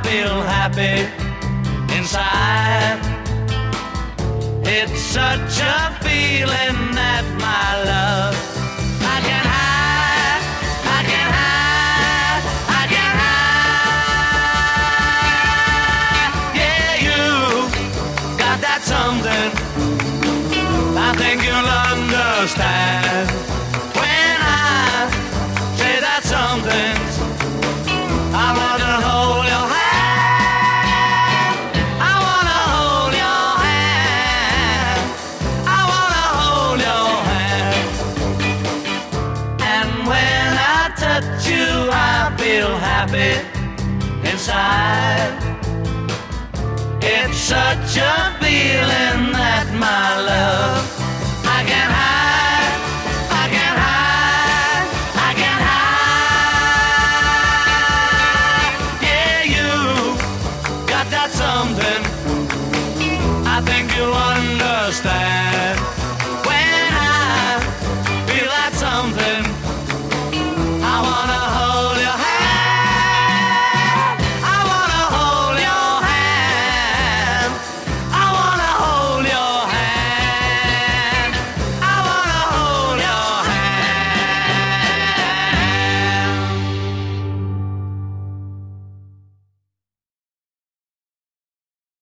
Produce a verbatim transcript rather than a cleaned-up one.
feel happy inside. It's such a feeling that my love I can hide, I can hide, I can hide. Yeah, you got that something I think you'll understand when I say that something. I want to hold your hand. I want to hold your hand. I want to hold your hand. And when I touch you, I feel happy inside. It's such a feeling